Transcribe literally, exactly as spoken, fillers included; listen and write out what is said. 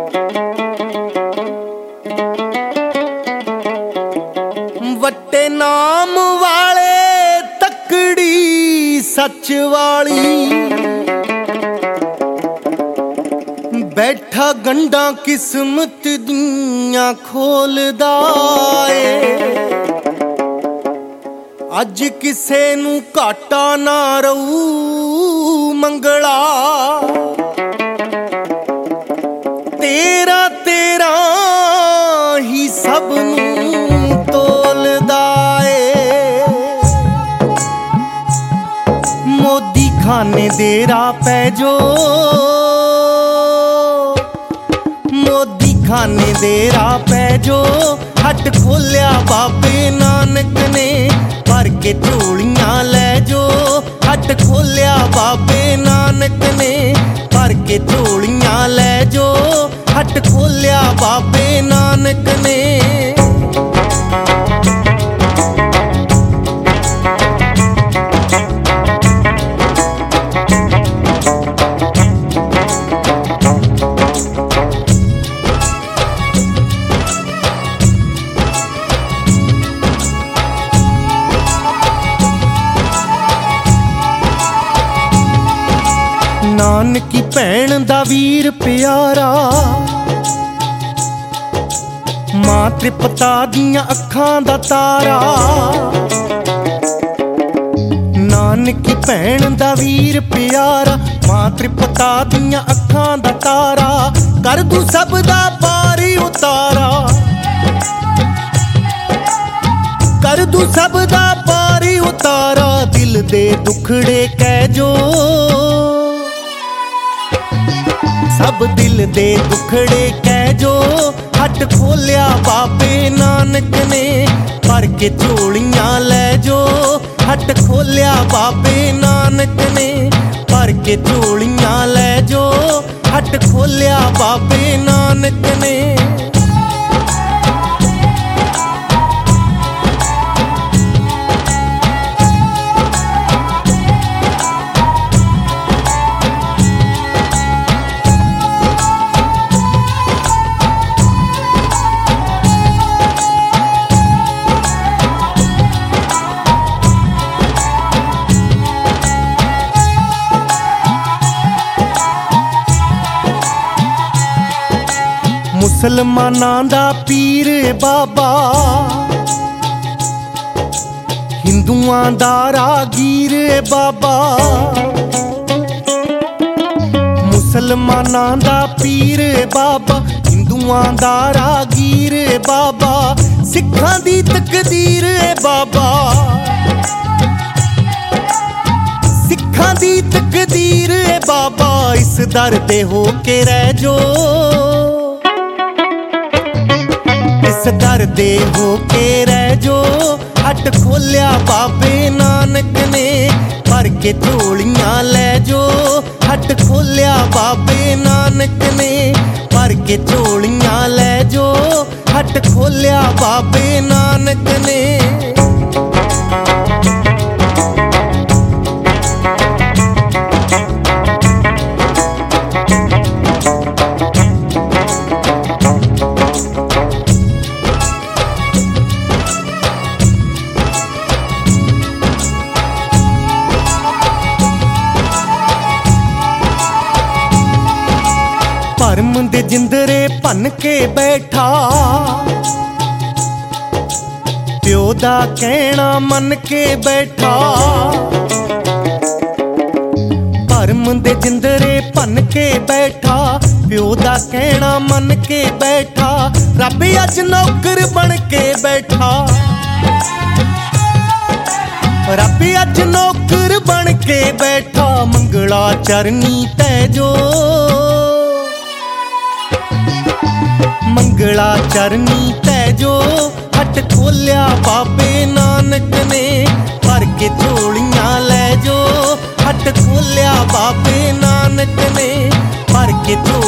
ਵੱਟੇ ਨਾਮ ਵਾਲੇ ਤਕੜੀ ਸੱਚ ਵਾਲੀ ਬੈਠਾ ਗੰਢਾਂ ਕਿਸਮਤ ਦੀਆਂ ਖੋਲਦਾ ਏ। ਅੱਜ ਕਿਸੇ ਨੂੰ ਘਾਟਾ ਨਾ ਰਹੂ ਮੰਗਲਾ, ਤੇਰਾ ਤੇਰਾ ਹੀ ਸਭ ਨੂੰ ਤੋਲਦਾ ਏ। ਮੋਦੀ ਖਾਨੇ ਦੇ ਰਾਹ ਪੈ ਜੋ, ਮੋਦੀ ਖਾਨੇ ਦੇ ਰਾਹ ਪੈ ਜੋ। ਹੱਟ ਖੋਲਿਆ ਬਾਬੇ ਨਾਨਕ ਨੇ, ਭਰ ਕੇ ਝੋਲੀਆਂ ਲੈ ਜੋ। ਹੱਟ ਖੋਲਿਆ ਬਾਬੇ ਨਾਨਕ ਨੇ, ਭਰ ਕੇ ਝੋਲੀਆਂ ਲੈ ਜੋ। ਹੱਟ ਖੋਲਿਆ ਬਾਬੇ ਨਾਨਕ ਨੇ। ਨਾਨਕੀ ਭੈਣ ਦਾ ਵੀਰ ਪਿਆਰਾ, ਮਾਂ ਤ੍ਰਿਪਤਾ ਦੀਆਂ ਅੱਖਾਂ ਦਾ ਤਾਰਾ। ਨਾਨਕੀ ਭੈਣ ਦਾ ਵੀਰ ਪਿਆਰਾ, ਮਾਂ ਤ੍ਰਿਪਤਾ ਦੀਆਂ ਅੱਖਾਂ ਦਾ ਤਾਰਾ। ਕਰ ਦੂ ਸਭ ਦਾ ਪਾਰੀ ਉਤਾਰਾ, ਕਰ ਦੂ ਸਭ ਦਾ ਪਾਰੀ ਉਤਾਰਾ। ਦਿਲ ਦੇ ਦੁਖੜੇ ਕਹਿ ਜੋ, ਸਭ ਦਿਲ ਦੇ ਦੁਖੜੇ ਕਹਿ ਜੋ। ਹੱਟ ਖੋਲਿਆ ਬਾਬੇ ਨਾਨਕ ਨੇ, ਭਰ ਕੇ ਝੋਲੀਆਂ ਲੈ ਜੋ। ਹੱਟ ਖੋਲਿਆ ਬਾਬੇ ਨਾਨਕ ਨੇ, ਭਰ ਕੇ ਝੋਲੀਆਂ ਲੈ ਜੋ। ਹੱਟ ਖੋਲਿਆ ਬਾਬੇ ਨਾਨਕ ਨੇ। ਮੁਸਲਮਾਨਾਂ ਦਾ ਪੀਰ ਬਾਬਾ, ਹਿੰਦੂਆਂ ਦਾ ਰਾਗੀਰ ਬਾਬਾ। ਮੁਸਲਮਾਨਾਂ ਦਾ ਪੀਰ ਬਾਬਾ, ਹਿੰਦੂਆਂ ਦਾ ਰਾਗੀਰ ਬਾਬਾ। ਸਿੱਖਾਂ ਦੀ ਤਕਦੀਰ ਬਾਬਾ, ਸਿੱਖਾਂ ਦੀ ਤਕਦੀਰ ਬਾਬਾ। ਇਸ ਦਰ ਤੇ ਹੋ ਕੇ ਰਹਿ ਜੋ, ਇਸ ਦਰ ਦੇ ਹੋ ਕੇ ਰਹਿ ਜੋ। ਹੱਟ ਖੋਲਿਆ ਬਾਬੇ ਨਾਨਕ ਨੇ, ਭਰ ਕੇ ਝੋਲੀਆਂ ਲੈ ਜੋ। ਹੱਟ ਖੋਲਿਆ ਬਾਬੇ ਨਾਨਕ ਨੇ, ਭਰ ਕੇ ਝੋਲੀਆਂ ਲੈ ਜੋ। ਹੱਟ ਖੋਲਿਆ ਬਾਬੇ ਨਾਨਕ ਨੇ। ਭਰਮ ਦੇ ਜਿੰਦਰੇ ਭੰਨ ਕੇ ਬੈਠਾ, ਪਿਓ ਦਾ ਕਹਿਣਾ ਮੰਨ ਕੇ ਬੈਠਾ। ਭਰਮ ਦੇ ਜਿੰਦਰੇ ਭੰਨ ਕੇ ਬੈਠਾ, ਪਿਓ ਦਾ ਕਹਿਣਾ ਮੰਨ ਕੇ ਬੈਠਾ। ਰੱਬ ਅੱਜ ਨੌਕਰ ਬਣ ਕੇ ਬੈਠਾ, ਰੱਬ ਅੱਜ ਨੌਕਰ ਬਣ ਕੇ ਬੈਠਾ। ਮੰਗਲਾ ਚਰਨੀ ਤੈ ਜੋ, ਮੰਗਲਾ ਚਰਨੀ ਤੈ ਜੋ। ਹੱਟ ਖੋਲਿਆ ਬਾਬੇ ਨਾਨਕ ਨੇ, ਭਰ ਕੇ ਝੋਲੀਆਂ ਲੈ ਜੋ। ਹੱਟ ਖੋਲਿਆ ਬਾਬੇ ਨਾਨਕ ਨੇ, ਭਰ ਕੇ